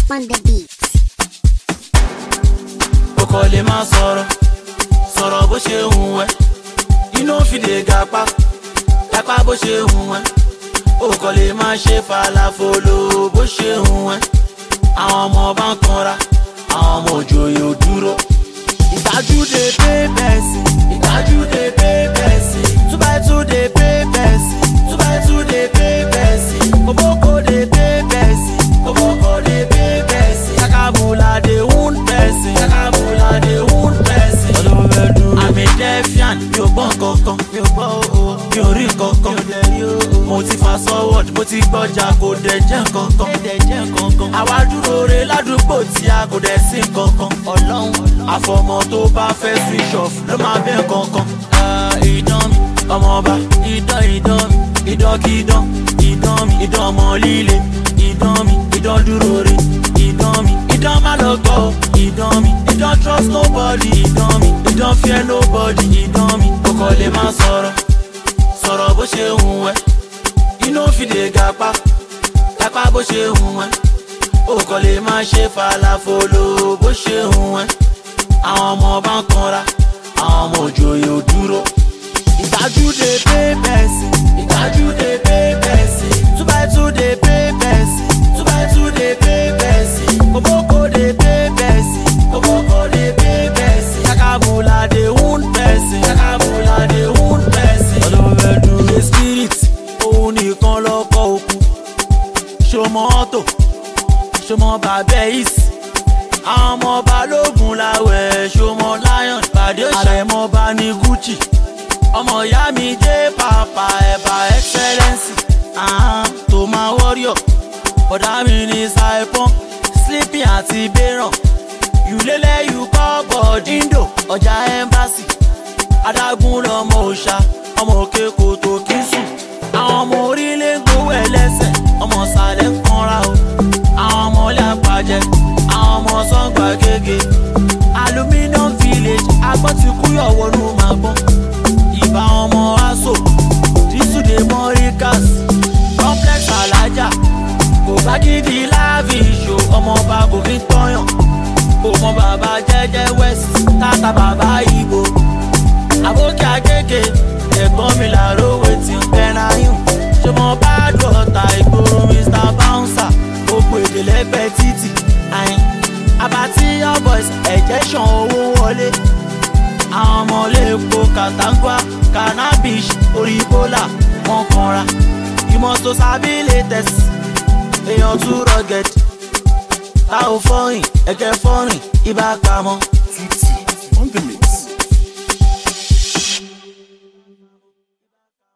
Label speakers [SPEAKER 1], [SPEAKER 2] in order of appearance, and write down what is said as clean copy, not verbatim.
[SPEAKER 1] on the beat.
[SPEAKER 2] Okole ma sọ̀rọ̀ bó ṣe hùn ẹ́. Inú fi lè gapá bó ṣe hùn ẹ́. Okole ma ṣe falafolo bó ṣe hùn ẹ́. Àwọn ọmọ bá ń kanra, àwọn ọmọ òjòyè ò dúró. Ìgbájú dey pay person, ìgbájú dey pay person. 2x2 dey pay person, 2x2 dey pay person. Koboko dey pay person, koboko dey pay person. Yakabula dey wound person, yakabula dey wound person. I'm a defiant, mi ò gbọ́ kankan, mi ò gbọ́ o, mi ò rí kankan. Mo ti fast forward, mo ti gbọ́jà kò dẹ̀ jẹ́ kankan. Àwa dúró re ládùúgbò tí a kò dẹ̀ sí kankan. Ọlọ́run àfọmọ tó bá fẹ́ switch off ló máa bẹ́ kankan. Ìdán mi, ọmọọba, ìdán mi, ìdánkídán, ìdán mi, ìdán ọmọ líle, ìdán mi, ìdán dúró re, ìdán mi, ìdán má lọ gbọ́ o, ìdán mi, ìdán trust nobody, ìdán mi, ìdán fear nobody, ìdán mi. Okole máa sọ̀rọ̀ bó ṣe hùn ẹ́. Inú fi lè gapá bó ṣe hùn ẹ́. Okole máa ṣe falafolo bó ṣe hùn ẹ́. Àwọn ọmọ bá ń kanra, àwọn ọmọ òjòyè ò dúró. Ìgbájú dey pay person, ìgbájú dey pay person. 2x2 dey pay person, 2x2 dey pay person. Koboko dey pay person, koboko dey pay person. Yakabula dey wound person, yakabula dey wound person. The spirit òun nìkan lọ́kọ̀ òkú. Ṣọmọ ọ̀tọ̀, ṣọmọ bàbẹ́ ìsì. Àwọn ọmọ balógun láwẹ̀, ṣọmọ lion pàdé àrẹ̀mọba ní Gucci. Ọmọ ìyá mi jẹ́ pàpà ẹ̀bà excellence. Tó máa warrior, bọ̀dá mi ní Saipon, Sleeping àti Beran. Yùlélẹ̀ yù kọ́ bọ̀díńdò, ọjà embassy. Adágún lọmọ òòṣà, ọmọ òkè kòtò kí sùn. Àwọn ọmọ orílẹ̀ ń gbowó ẹlẹ́sẹ̀, ọmọ sàlẹ̀ ń kanra o. Àwọn ọmọ ilé àpàjẹ, àwọn ọmọ sọ́ngbà gègé. Aluminium village, agbọ́n ti kúyọ̀ wọnú màgbọ́n. Ìbá ọmọ aso, dísùdé mọ́ríkàs. Complex alájà, kò bá gidi láàbì ìṣó. Ọmọọba kò fi tọ́yàn. Ọmọ bàbá jẹ́jẹ́ west, tata bàbá Ìgbò. Àbókí agége, ẹ̀gbọ́n mi làró wetin pẹ́náyùn. Ṣọmọ bá dọ̀tà ìgboro Mr. Bouncer. Gbogbo èdè lẹ́gbẹ̀ẹ́ títì. Abati your boys, ẹ̀jẹ̀ ṣan owó wọlé. Àwọn ọmọ lẹ́kọ̀ọ́ Katangwa, cannabis, orí bólà, wọ́n kanra. You must to sabi latest, èèyàn too rugged. Ta ò fọ́rìn, ẹ̀kẹ́ fọ́rìn, ibà pamọ́.